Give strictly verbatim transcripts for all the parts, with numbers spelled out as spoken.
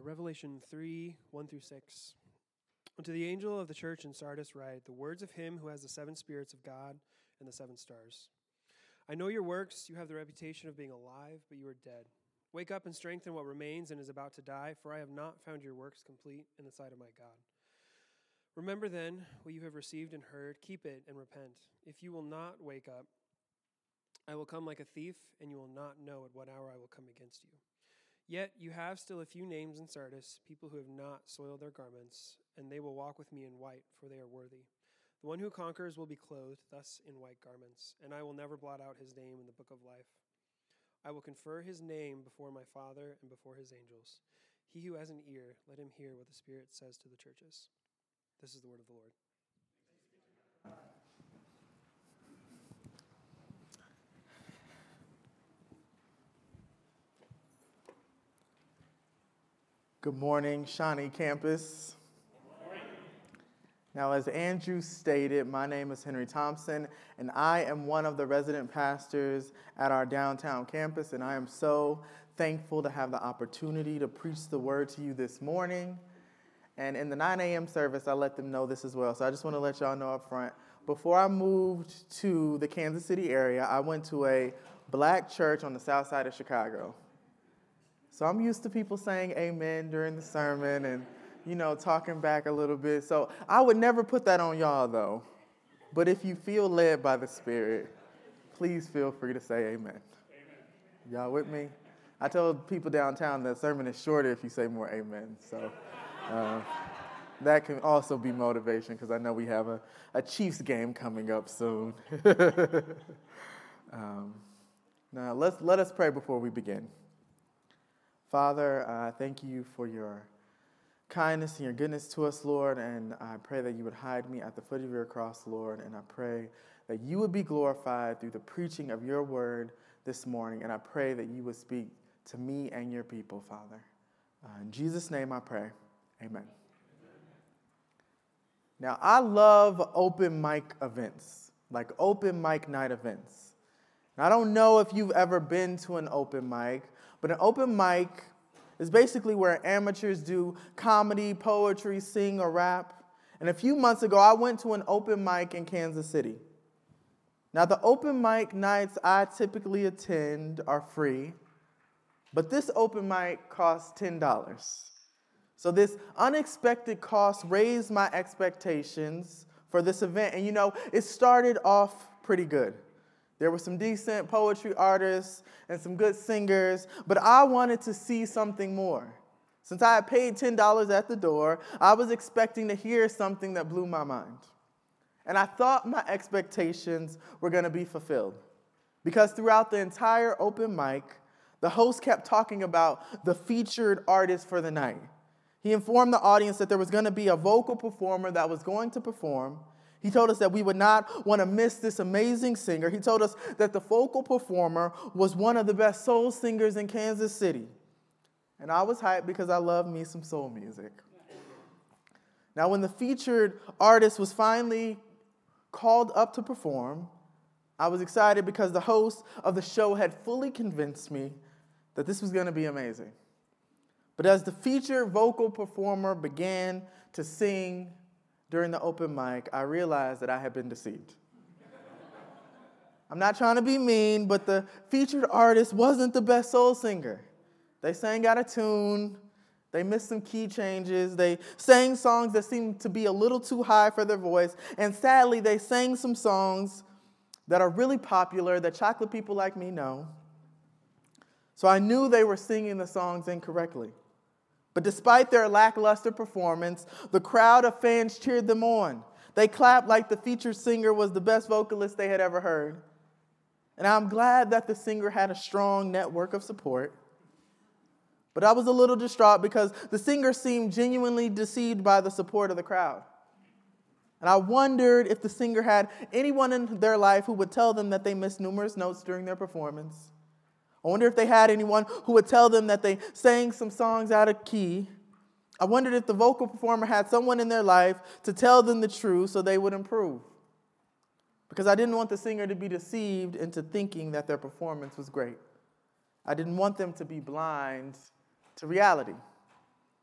Revelation three, one through six. To the angel of the church in Sardis write, the words of him who has the seven spirits of God and the seven stars. I know your works. You have the reputation of being alive, but you are dead. Wake up and strengthen what remains and is about to die, for I have not found your works complete in the sight of my God. Remember then what you have received and heard. Keep it and repent. If you will not wake up, I will come like a thief, and you will not know at what hour I will come against you. Yet you have still a few names in Sardis, people who have not soiled their garments, and they will walk with me in white, for they are worthy. The one who conquers will be clothed thus in white garments, and I will never blot out his name in the book of life. I will confer his name before my Father and before his angels. He who has an ear, let him hear what the Spirit says to the churches. This is the word of the Lord. Good morning, Shawnee campus. Good morning. Now, as Andrew stated, my name is Henry Thompson, and I am one of the resident pastors at our downtown campus, and I am so thankful to have the opportunity to preach the word to you this morning. And in the nine a.m. service, I let them know this as well, so I just want to let y'all know up front. Before I moved to the Kansas City area, I went to a black church on the south side of Chicago. So I'm used to people saying amen during the sermon and, you know, talking back a little bit. So I would never put that on y'all, though. But if you feel led by the Spirit, please feel free to say amen. Amen. Y'all with me? I told people downtown that sermon is shorter if you say more amen. So uh, that can also be motivation because I know we have a, a Chiefs game coming up soon. um, now, let's, let us pray before we begin. Father, I uh, thank you for your kindness and your goodness to us, Lord, and I pray that you would hide me at the foot of your cross, Lord, and I pray that you would be glorified through the preaching of your word this morning, and I pray that you would speak to me and your people, Father. Uh, in Jesus' name I pray, amen. Amen. Now, I love open mic events, like open mic night events. Now, I don't know if you've ever been to an open mic, but an open mic is basically where amateurs do comedy, poetry, sing, or rap. And a few months ago, I went to an open mic in Kansas City. Now, the open mic nights I typically attend are free, but this open mic costs ten dollars. So this unexpected cost raised my expectations for this event. And you know, it started off pretty good. There were some decent poetry artists and some good singers, but I wanted to see something more. Since I had paid ten dollars at the door, I was expecting to hear something that blew my mind. And I thought my expectations were going to be fulfilled. Because throughout the entire open mic, the host kept talking about the featured artist for the night. He informed the audience that there was going to be a vocal performer that was going to perform. He told us that we would not want to miss this amazing singer. He told us that the vocal performer was one of the best soul singers in Kansas City. And I was hyped because I love me some soul music. Now, when the featured artist was finally called up to perform, I was excited because the host of the show had fully convinced me that this was going to be amazing. But as the featured vocal performer began to sing during the open mic, I realized that I had been deceived. I'm not trying to be mean, but the featured artist wasn't the best soul singer. They sang out of tune. They missed some key changes. They sang songs that seemed to be a little too high for their voice. And sadly, they sang some songs that are really popular that chocolate people like me know. So I knew they were singing the songs incorrectly. But despite their lackluster performance, the crowd of fans cheered them on. They clapped like the featured singer was the best vocalist they had ever heard. And I'm glad that the singer had a strong network of support. But I was a little distraught because the singer seemed genuinely deceived by the support of the crowd. And I wondered if the singer had anyone in their life who would tell them that they missed numerous notes during their performance. I wonder if they had anyone who would tell them that they sang some songs out of key. I wondered if the vocal performer had someone in their life to tell them the truth so they would improve. Because I didn't want the singer to be deceived into thinking that their performance was great. I didn't want them to be blind to reality.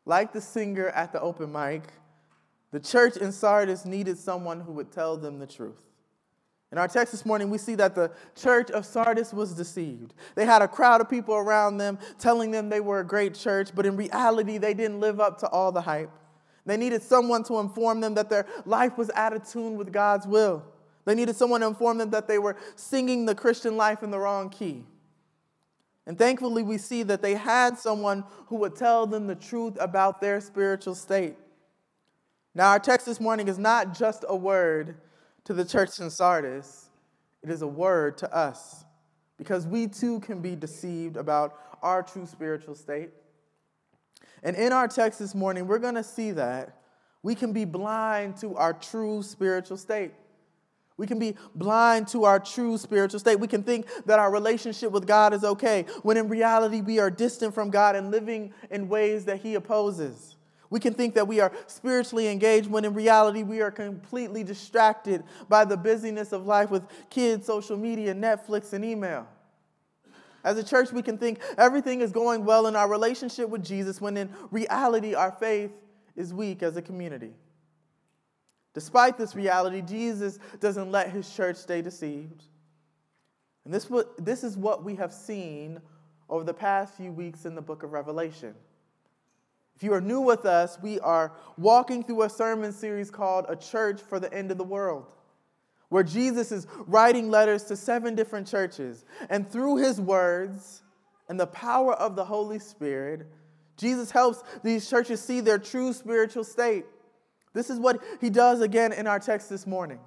like the singer at the open mic, the church in Sardis needed someone who would tell them the truth. In our text this morning, we see that the church of Sardis was deceived. They had a crowd of people around them telling them they were a great church, but in reality, they didn't live up to all the hype. They needed someone to inform them that their life was out of tune with God's will. They needed someone to inform them that they were singing the Christian life in the wrong key. And thankfully, we see that they had someone who would tell them the truth about their spiritual state. Now, our text this morning is not just a word to the church in Sardis. It is a word to us, because we too can be deceived about our true spiritual state. And in our text this morning, we're going to see that we can be blind to our true spiritual state. We can be blind to our true spiritual state. We can think that our relationship with God is okay, when in reality we are distant from God and living in ways that He opposes. We can think that we are spiritually engaged, when in reality we are completely distracted by the busyness of life with kids, social media, Netflix, and email. As a church, we can think everything is going well in our relationship with Jesus, when in reality our faith is weak as a community. Despite this reality, Jesus doesn't let His church stay deceived. And this, this is what we have seen over the past few weeks in the book of Revelation. If you are new with us, we are walking through a sermon series called A Church for the End of the World, where Jesus is writing letters to seven different churches. And through His words and the power of the Holy Spirit, Jesus helps these churches see their true spiritual state. This is what He does again in our text this morning.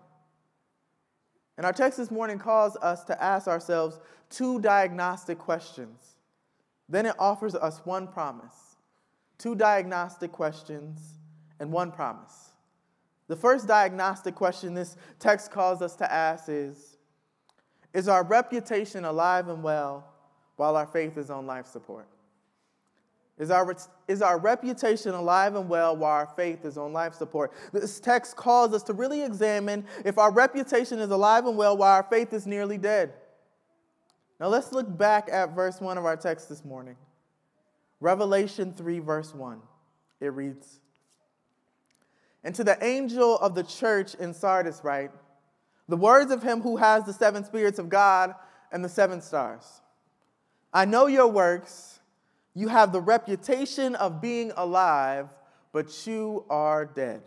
And our text this morning calls us to ask ourselves two diagnostic questions. Then it offers us one promise. Two diagnostic questions and one promise. The first diagnostic question this text calls us to ask is, is our reputation alive and well while our faith is on life support? Is our, is our reputation alive and well while our faith is on life support? This text calls us to really examine if our reputation is alive and well while our faith is nearly dead. Now let's look back at verse one of our text this morning. Revelation three, verse one. It reads, "And to the angel of the church in Sardis write, the words of Him who has the seven spirits of God and the seven stars. I know your works. You have the reputation of being alive, but you are dead."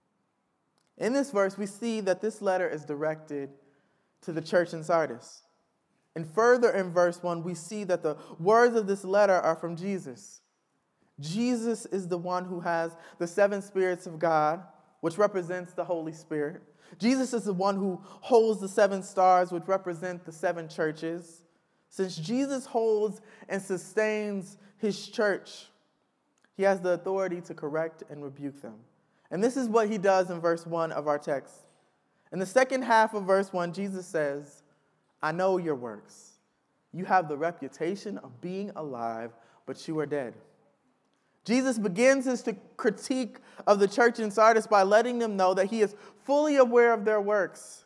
In this verse, we see that this letter is directed to the church in Sardis. And further in verse one, we see that the words of this letter are from Jesus. Jesus is the one who has the seven spirits of God, which represents the Holy Spirit. Jesus is the one who holds the seven stars, which represent the seven churches. Since Jesus holds and sustains His church, He has the authority to correct and rebuke them. And this is what He does in verse one of our text. In the second half of verse one, Jesus says, I know your works. You have the reputation of being alive, but you are dead. Jesus begins his critique of the church in Sardis by letting them know that He is fully aware of their works.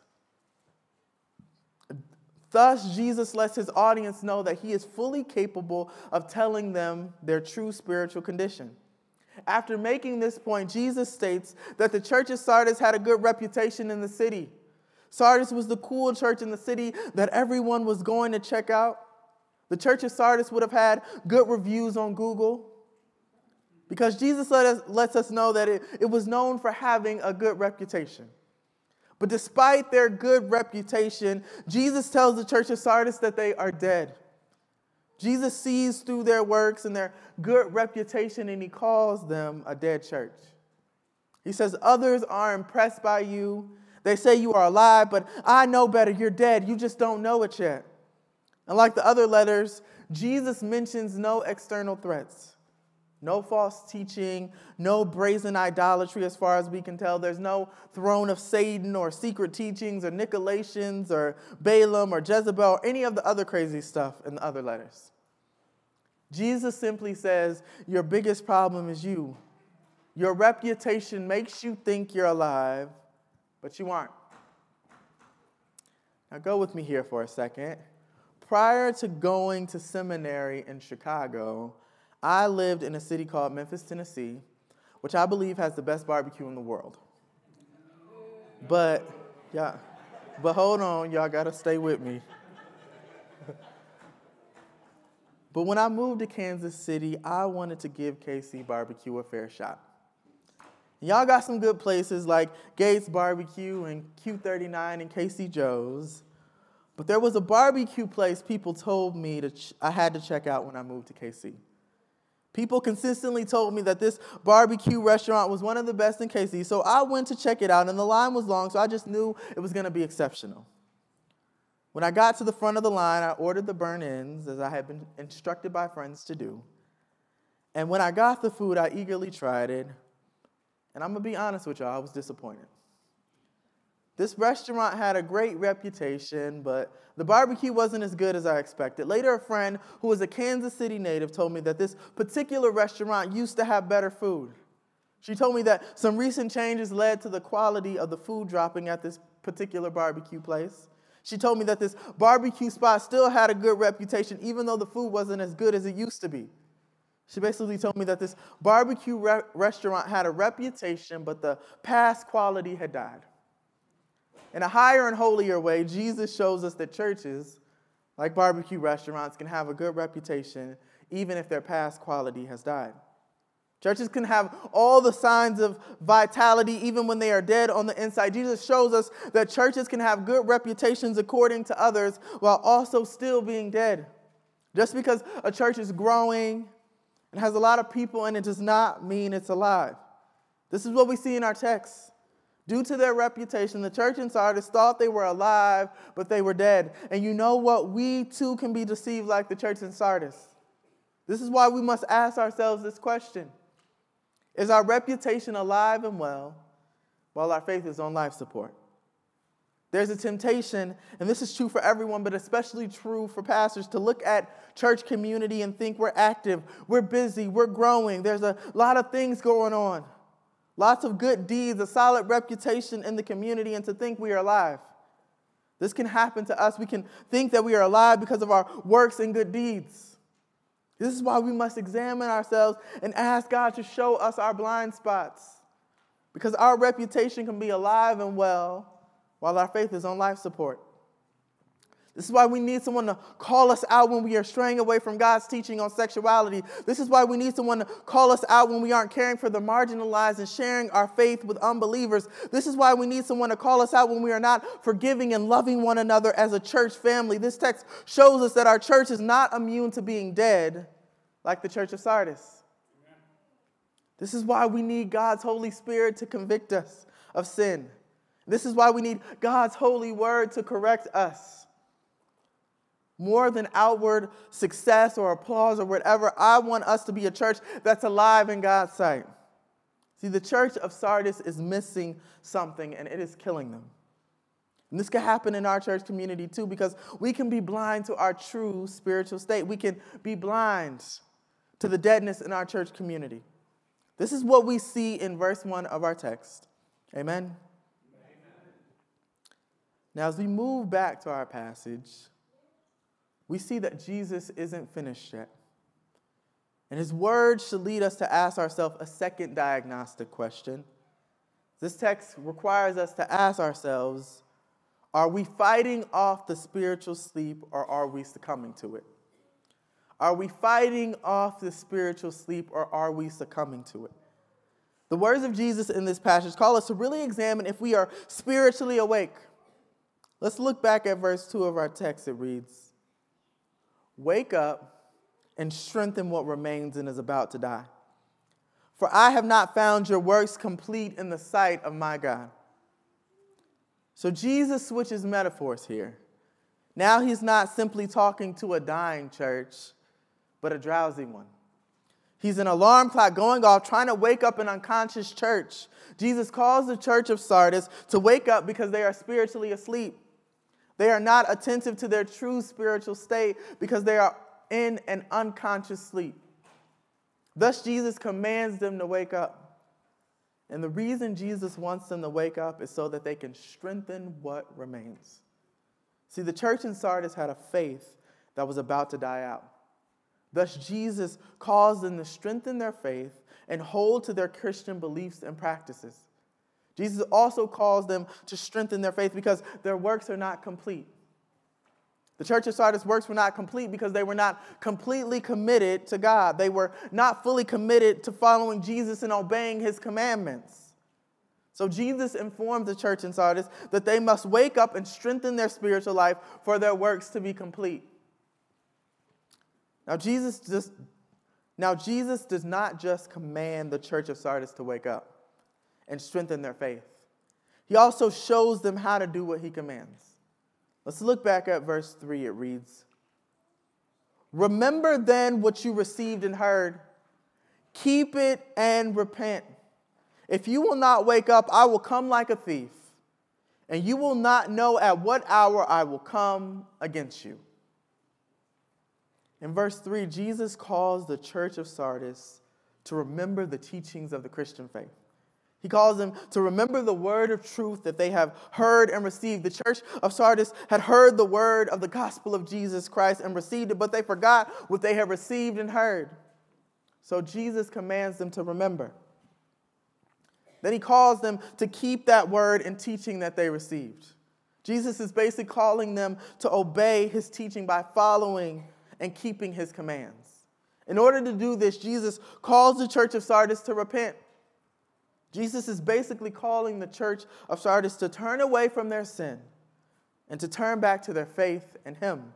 Thus, Jesus lets His audience know that He is fully capable of telling them their true spiritual condition. After making this point, Jesus states that the church of Sardis had a good reputation in the city. Sardis was the cool church in the city that everyone was going to check out. The church of Sardis would have had good reviews on Google, because Jesus let us, lets us know that it, it was known for having a good reputation. But despite their good reputation, Jesus tells the church of Sardis that they are dead. Jesus sees through their works and their good reputation, and He calls them a dead church. He says, others are impressed by you. They say you are alive, but I know better. You're dead. You just don't know it yet. And like the other letters, Jesus mentions no external threats. No false teaching, no brazen idolatry as far as we can tell. There's no throne of Satan or secret teachings or Nicolaitans or Balaam or Jezebel or any of the other crazy stuff in the other letters. Jesus simply says, your biggest problem is you. Your reputation makes you think you're alive, but you aren't. Now go with me here for a second. Prior to going to seminary in Chicago, I lived in a city called Memphis, Tennessee, which I believe has the best barbecue in the world. But, yeah, but hold on, y'all got to stay with me. But when I moved to Kansas City, I wanted to give K C barbecue a fair shot. Y'all got some good places like Gates Barbecue and Q thirty-nine and K C Joe's. But there was a barbecue place people told me to ch- I had to check out when I moved to K C. People consistently told me that this barbecue restaurant was one of the best in K C, so I went to check it out, and the line was long, so I just knew it was going to be exceptional. When I got to the front of the line, I ordered the burnt-ends, as I had been instructed by friends to do. And when I got the food, I eagerly tried it. And I'm going to be honest with y'all, I was disappointed. This restaurant had a great reputation, but the barbecue wasn't as good as I expected. Later, a friend who was a Kansas City native told me that this particular restaurant used to have better food. She told me that some recent changes led to the quality of the food dropping at this particular barbecue place. She told me that this barbecue spot still had a good reputation, even though the food wasn't as good as it used to be. She basically told me that this barbecue re- restaurant had a reputation, but the past quality had died. In a higher and holier way, Jesus shows us that churches, like barbecue restaurants, can have a good reputation, even if their past quality has died. Churches can have all the signs of vitality even when they are dead on the inside. Jesus shows us that churches can have good reputations according to others while also still being dead. Just because a church is growing and has a lot of people in it does not mean it's alive. This is what we see in our text. Due to their reputation, the church in Sardis thought they were alive, but they were dead. And you know what? We too can be deceived like the church in Sardis. This is why we must ask ourselves this question. Is our reputation alive and well while our faith is on life support? There's a temptation, and this is true for everyone, but especially true for pastors, to look at church community and think we're active, we're busy, we're growing. There's a lot of things going on. Lots of good deeds, a solid reputation in the community, and to think we are alive. This can happen to us. We can think that we are alive because of our works and good deeds. This is why we must examine ourselves and ask God to show us our blind spots. Because our reputation can be alive and well while our faith is on life support. This is why we need someone to call us out when we are straying away from God's teaching on sexuality. This is why we need someone to call us out when we aren't caring for the marginalized and sharing our faith with unbelievers. This is why we need someone to call us out when we are not forgiving and loving one another as a church family. This text shows us that our church is not immune to being dead like the church of Sardis. Amen. This is why we need God's Holy Spirit to convict us of sin. This is why we need God's holy word to correct us. More than outward success or applause or whatever, I want us to be a church that's alive in God's sight. See, the church of Sardis is missing something, and it is killing them. And this can happen in our church community too, because we can be blind to our true spiritual state. We can be blind to the deadness in our church community. This is what we see in verse one of our text. Amen? Amen. Now, as we move back to our passage, we see that Jesus isn't finished yet. And his word should lead us to ask ourselves a second diagnostic question. This text requires us to ask ourselves, are we fighting off the spiritual sleep or are we succumbing to it? Are we fighting off the spiritual sleep or are we succumbing to it? The words of Jesus in this passage call us to really examine if we are spiritually awake. Let's look back at verse two of our text. It reads, "Wake up and strengthen what remains and is about to die. For I have not found your works complete in the sight of my God." So Jesus switches metaphors here. Now he's not simply talking to a dying church, but a drowsy one. He's an alarm clock going off, trying to wake up an unconscious church. Jesus calls the church of Sardis to wake up because they are spiritually asleep. They are not attentive to their true spiritual state because they are in an unconscious sleep. Thus, Jesus commands them to wake up. And the reason Jesus wants them to wake up is so that they can strengthen what remains. See, the church in Sardis had a faith that was about to die out. Thus, Jesus calls them to strengthen their faith and hold to their Christian beliefs and practices. Jesus also calls them to strengthen their faith because their works are not complete. The church of Sardis' works were not complete because they were not completely committed to God. They were not fully committed to following Jesus and obeying his commandments. So Jesus informed the church in Sardis that they must wake up and strengthen their spiritual life for their works to be complete. Now Jesus just Now Jesus does not just command the church of Sardis to wake up and strengthen their faith. He also shows them how to do what he commands. Let's look back at verse three. It reads, "Remember then what you received and heard. Keep it and repent. If you will not wake up, I will come like a thief, and you will not know at what hour I will come against you." In verse three, Jesus calls the church of Sardis to remember the teachings of the Christian faith. He calls them to remember the word of truth that they have heard and received. The church of Sardis had heard the word of the gospel of Jesus Christ and received it, but they forgot what they had received and heard. So Jesus commands them to remember. Then he calls them to keep that word and teaching that they received. Jesus is basically calling them to obey his teaching by following and keeping his commands. In order to do this, Jesus calls the church of Sardis to repent. Jesus is basically calling the church of Sardis to turn away from their sin and to turn back to their faith in him.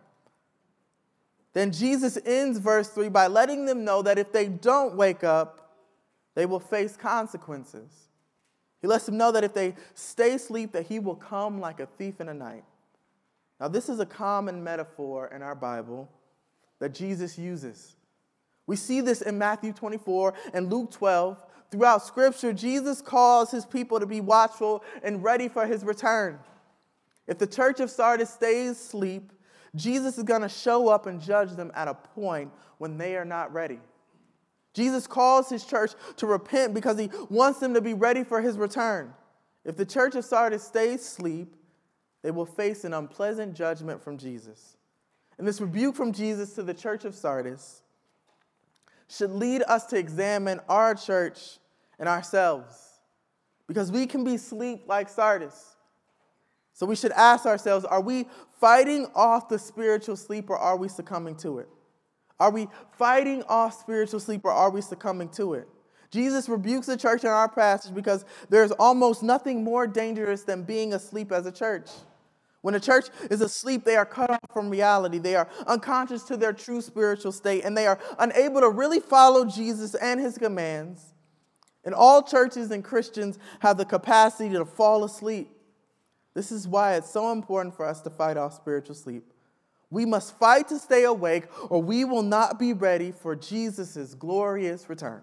Then Jesus ends verse three by letting them know that if they don't wake up, they will face consequences. He lets them know that if they stay asleep, that he will come like a thief in the night. Now, this is a common metaphor in our Bible that Jesus uses. We see this in Matthew twenty-four and Luke twelve. Throughout Scripture, Jesus calls his people to be watchful and ready for his return. If the church of Sardis stays asleep, Jesus is going to show up and judge them at a point when they are not ready. Jesus calls his church to repent because he wants them to be ready for his return. If the church of Sardis stays asleep, they will face an unpleasant judgment from Jesus. And this rebuke from Jesus to the church of Sardis should lead us to examine our church and ourselves, because we can be asleep like Sardis. So we should ask ourselves, are we fighting off the spiritual sleep, or are we succumbing to it? Are we fighting off spiritual sleep, or are we succumbing to it? Jesus rebukes the church in our passage because there's almost nothing more dangerous than being asleep as a church. When a church is asleep, they are cut off from reality. They are unconscious to their true spiritual state, and they are unable to really follow Jesus and his commands. And all churches and Christians have the capacity to fall asleep. This is why it's so important for us to fight off spiritual sleep. We must fight to stay awake, or we will not be ready for Jesus' glorious return.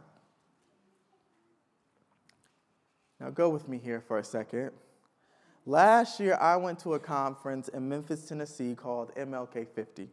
Now go with me here for a second. Last year, I went to a conference in Memphis, Tennessee called M L K fifty.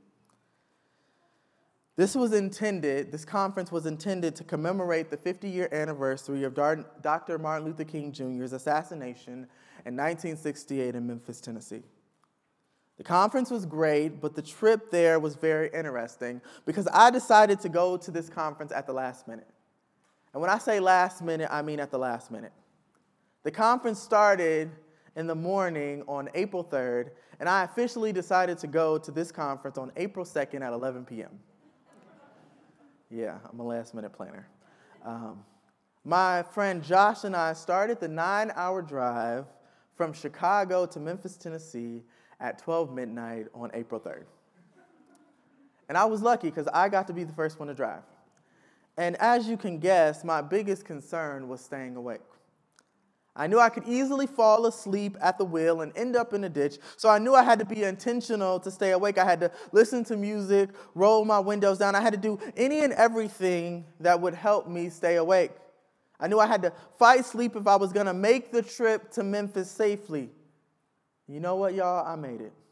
This was intended, this conference was intended to commemorate the fifty-year anniversary of Doctor Martin Luther King Junior's assassination in nineteen sixty-eight in Memphis, Tennessee. The conference was great, but the trip there was very interesting because I decided to go to this conference at the last minute. And when I say last minute, I mean at the last minute. The conference started in the morning on April third, and I officially decided to go to this conference on April second at eleven p.m. Yeah, I'm a last-minute planner. Um, my friend Josh and I started the nine-hour drive from Chicago to Memphis, Tennessee at twelve midnight on April third. And I was lucky because I got to be the first one to drive. And as you can guess, my biggest concern was staying awake. I knew I could easily fall asleep at the wheel and end up in a ditch, so I knew I had to be intentional to stay awake. I had to listen to music, roll my windows down. I had to do any and everything that would help me stay awake. I knew I had to fight sleep if I was going to make the trip to Memphis safely. You know what, y'all? I made it.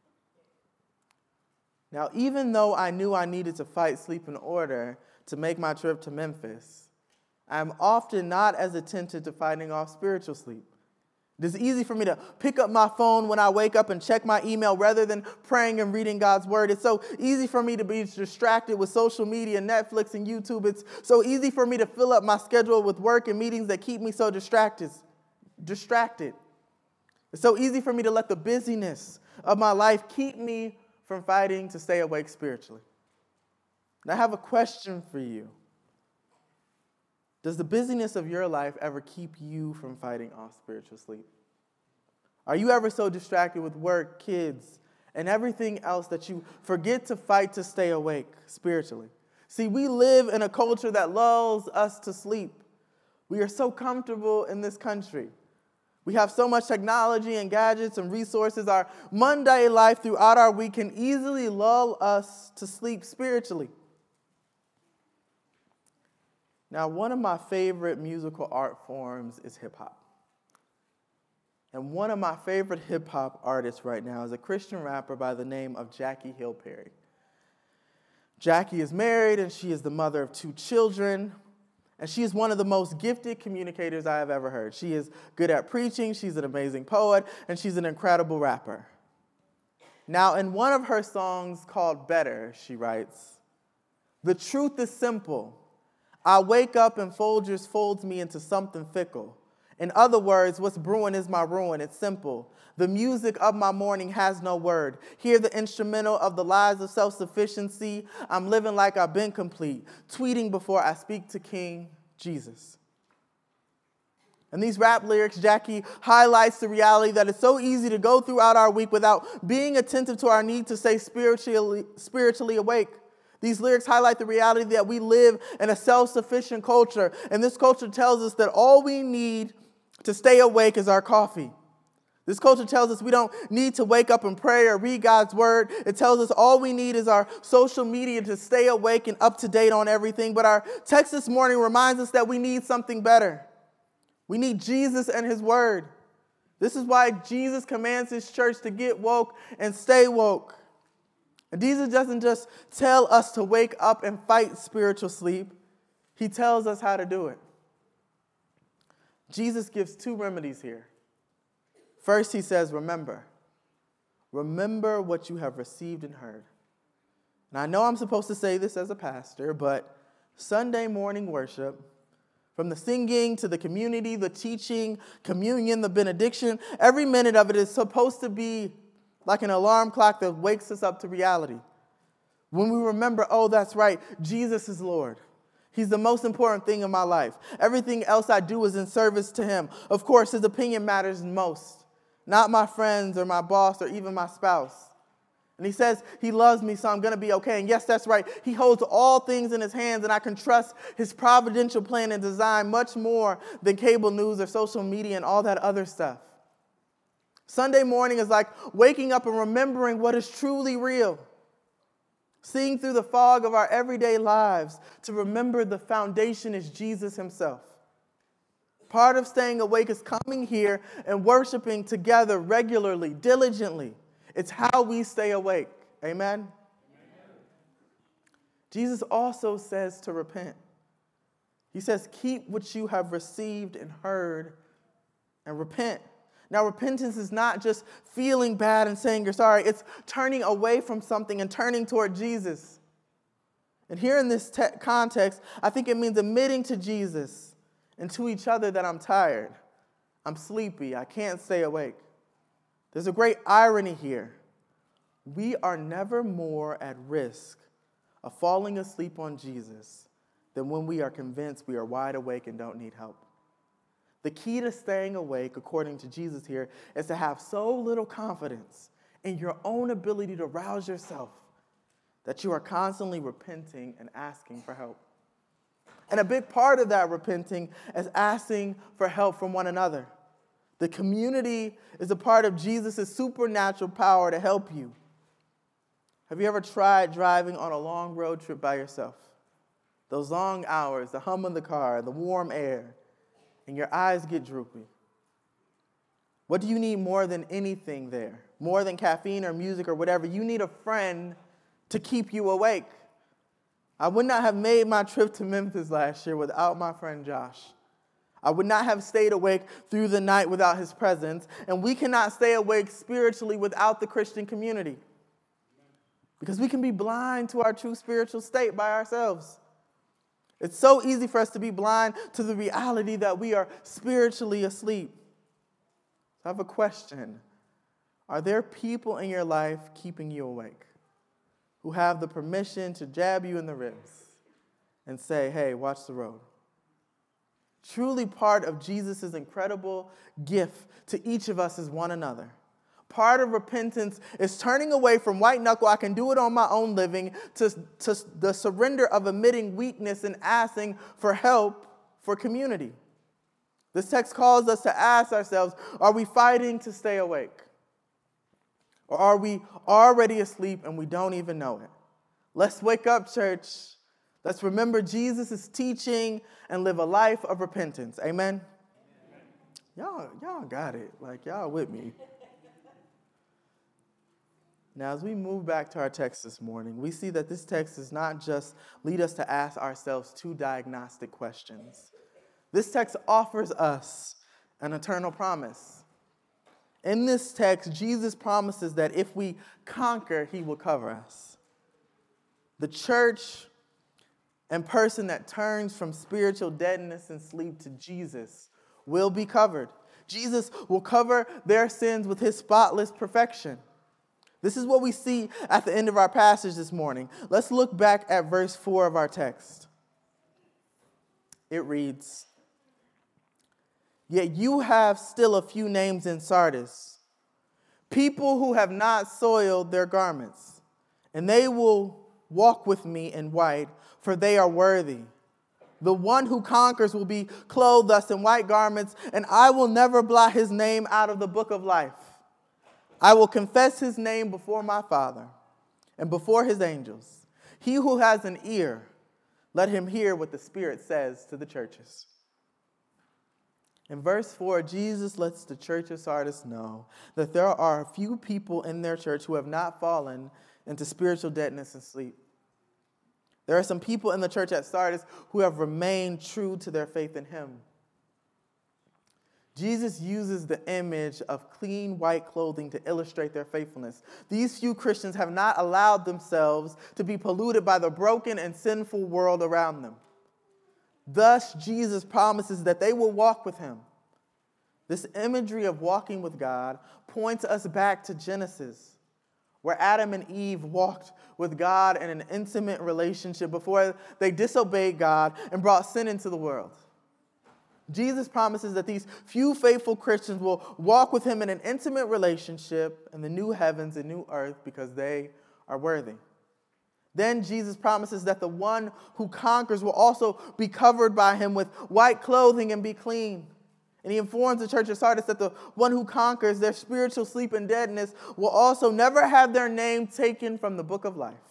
Now, even though I knew I needed to fight sleep in order to make my trip to Memphis, I am often not as attentive to fighting off spiritual sleep. It is easy for me to pick up my phone when I wake up and check my email rather than praying and reading God's word. It's so easy for me to be distracted with social media, Netflix, and YouTube. It's so easy for me to fill up my schedule with work and meetings that keep me so distracted. Distracted. It's so easy for me to let the busyness of my life keep me from fighting to stay awake spiritually. And I have a question for you. Does the busyness of your life ever keep you from fighting off spiritual sleep? Are you ever so distracted with work, kids, and everything else that you forget to fight to stay awake spiritually? See, we live in a culture that lulls us to sleep. We are so comfortable in this country. We have so much technology and gadgets and resources. Our Monday life throughout our week can easily lull us to sleep spiritually. Now, one of my favorite musical art forms is hip-hop. And one of my favorite hip-hop artists right now is a Christian rapper by the name of Jackie Hill Perry. Jackie is married, and she is the mother of two children. And she is one of the most gifted communicators I have ever heard. She is good at preaching, she's an amazing poet, and she's an incredible rapper. Now, in one of her songs called Better, she writes, "The truth is simple. I wake up and Folgers folds me into something fickle. In other words, what's brewing is my ruin. It's simple. The music of my morning has no word. Hear the instrumental of the lies of self-sufficiency. I'm living like I've been complete, tweeting before I speak to King Jesus." In these rap lyrics, Jackie highlights the reality that it's so easy to go throughout our week without being attentive to our need to stay spiritually, spiritually awake. These lyrics highlight the reality that we live in a self-sufficient culture, and this culture tells us that all we need to stay awake is our coffee. This culture tells us we don't need to wake up and pray or read God's word. It tells us all we need is our social media to stay awake and up to date on everything. But our text this morning reminds us that we need something better. We need Jesus and his word. This is why Jesus commands his church to get woke and stay woke. And Jesus doesn't just tell us to wake up and fight spiritual sleep. He tells us how to do it. Jesus gives two remedies here. First, he says, remember. Remember what you have received and heard. And I know I'm supposed to say this as a pastor, but Sunday morning worship, from the singing to the community, the teaching, communion, the benediction, every minute of it is supposed to be like an alarm clock that wakes us up to reality. When we remember, oh, that's right, Jesus is Lord. He's the most important thing in my life. Everything else I do is in service to him. Of course, his opinion matters most, not my friends or my boss or even my spouse. And he says he loves me, so I'm going to be okay. And yes, that's right. He holds all things in his hands, and I can trust his providential plan and design much more than cable news or social media and all that other stuff. Sunday morning is like waking up and remembering what is truly real. Seeing through the fog of our everyday lives to remember the foundation is Jesus himself. Part of staying awake is coming here and worshiping together regularly, diligently. It's how we stay awake. Amen? Amen. Jesus also says to repent. He says, keep what you have received and heard and repent. Now, repentance is not just feeling bad and saying you're sorry. It's turning away from something and turning toward Jesus. And here in this te- context, I think it means admitting to Jesus and to each other that I'm tired, I'm sleepy, I can't stay awake. There's a great irony here. We are never more at risk of falling asleep on Jesus than when we are convinced we are wide awake and don't need help. The key to staying awake, according to Jesus here, is to have so little confidence in your own ability to rouse yourself that you are constantly repenting and asking for help. And a big part of that repenting is asking for help from one another. The community is a part of Jesus' supernatural power to help you. Have you ever tried driving on a long road trip by yourself? Those long hours, the hum of the car, the warm air, and your eyes get droopy. What do you need more than anything there? More than caffeine or music or whatever? You need a friend to keep you awake. I would not have made my trip to Memphis last year without my friend Josh. I would not have stayed awake through the night without his presence. And we cannot stay awake spiritually without the Christian community. Because we can be blind to our true spiritual state by ourselves. It's so easy for us to be blind to the reality that we are spiritually asleep. I have a question. Are there people in your life keeping you awake who have the permission to jab you in the ribs and say, hey, watch the road? Truly part of Jesus' incredible gift to each of us is one another. Part of repentance is turning away from white knuckle, I can do it on my own living, to, to the surrender of admitting weakness and asking for help for community. This text calls us to ask ourselves, are we fighting to stay awake? Or are we already asleep and we don't even know it? Let's wake up, church. Let's remember Jesus' teaching and live a life of repentance. Amen? Amen. Y'all, y'all got it. Like, y'all with me. Now, as we move back to our text this morning, we see that this text does not just lead us to ask ourselves two diagnostic questions. This text offers us an eternal promise. In this text, Jesus promises that if we conquer, he will cover us. The church and person that turns from spiritual deadness and sleep to Jesus will be covered. Jesus will cover their sins with his spotless perfection. This is what we see at the end of our passage this morning. Let's look back at verse four of our text. It reads, "Yet you have still a few names in Sardis, people who have not soiled their garments, and they will walk with me in white, for they are worthy. The one who conquers will be clothed thus in white garments, and I will never blot his name out of the book of life. I will confess his name before my Father and before his angels. He who has an ear, let him hear what the Spirit says to the churches." In verse four, Jesus lets the church of Sardis know that there are a few people in their church who have not fallen into spiritual deadness and sleep. There are some people in the church at Sardis who have remained true to their faith in him. Jesus uses the image of clean white clothing to illustrate their faithfulness. These few Christians have not allowed themselves to be polluted by the broken and sinful world around them. Thus, Jesus promises that they will walk with him. This imagery of walking with God points us back to Genesis, where Adam and Eve walked with God in an intimate relationship before they disobeyed God and brought sin into the world. Jesus promises that these few faithful Christians will walk with him in an intimate relationship in the new heavens and new earth because they are worthy. Then Jesus promises that the one who conquers will also be covered by him with white clothing and be clean. And he informs the church of Sardis that the one who conquers their spiritual sleep and deadness will also never have their name taken from the book of life.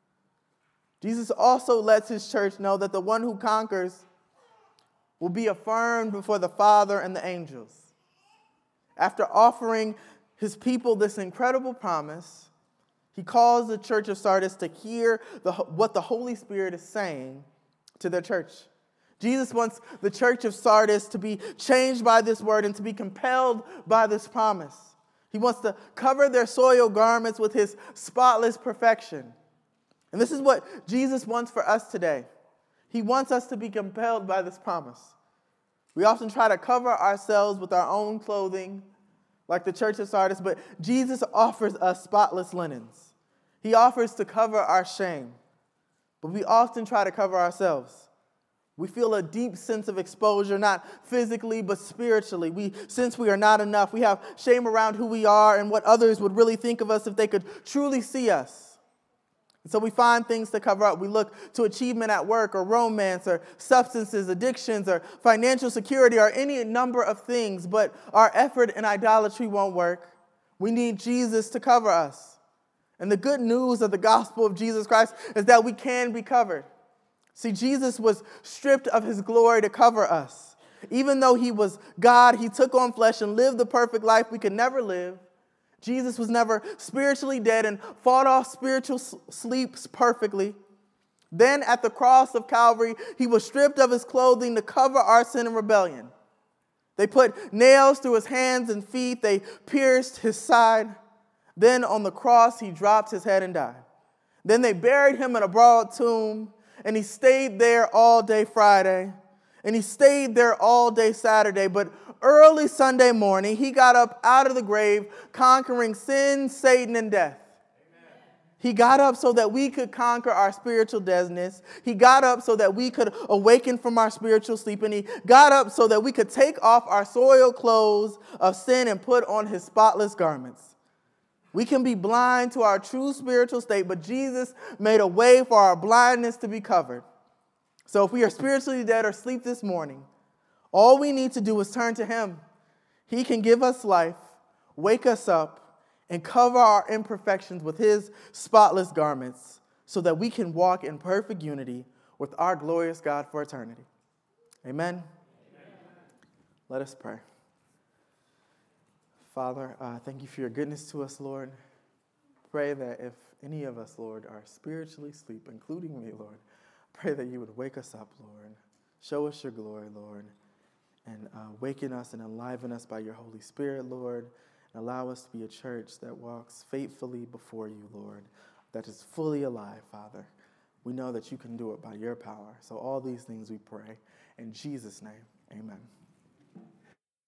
Jesus also lets his church know that the one who conquers will be affirmed before the Father and the angels. After offering his people this incredible promise, he calls the church of Sardis to hear the, what the Holy Spirit is saying to their church. Jesus wants the church of Sardis to be changed by this word and to be compelled by this promise. He wants to cover their soiled garments with his spotless perfection. And this is what Jesus wants for us today. He wants us to be compelled by this promise. We often try to cover ourselves with our own clothing, like the church of Sardis, but Jesus offers us spotless linens. He offers to cover our shame, but we often try to cover ourselves. We feel a deep sense of exposure, not physically, but spiritually. We sense we are not enough. We have shame around who we are and what others would really think of us if they could truly see us. And so we find things to cover up. We look to achievement at work or romance or substances, addictions or financial security or any number of things, but our effort in idolatry won't work. We need Jesus to cover us. And the good news of the gospel of Jesus Christ is that we can be covered. See, Jesus was stripped of his glory to cover us. Even though he was God, he took on flesh and lived the perfect life we could never live. Jesus was never spiritually dead and fought off spiritual sleeps perfectly. Then at the cross of Calvary, he was stripped of his clothing to cover our sin and rebellion. They put nails through his hands and feet. They pierced his side. Then on the cross, he dropped his head and died. Then they buried him in a broad tomb, and he stayed there all day Friday, and he stayed there all day Saturday. But early Sunday morning, he got up out of the grave, conquering sin, Satan, and death. He got up so that we could conquer our spiritual deadness. He got up so that we could awaken from our spiritual sleep. And he got up so that we could take off our soiled clothes of sin and put on his spotless garments. We can be blind to our true spiritual state, but Jesus made a way for our blindness to be covered. So if we are spiritually dead or asleep this morning, all we need to do is turn to him. He can give us life, wake us up, and cover our imperfections with his spotless garments so that we can walk in perfect unity with our glorious God for eternity. Amen? Amen. Let us pray. Father, uh, thank you for your goodness to us, Lord. Pray that if any of us, Lord, are spiritually asleep, including me, Lord, pray that you would wake us up, Lord. Show us your glory, Lord, and uh, waken us and enliven us by your Holy Spirit, Lord. And allow us to be a church that walks faithfully before you, Lord, that is fully alive, Father. We know that you can do it by your power. So all these things we pray. In Jesus' name, amen.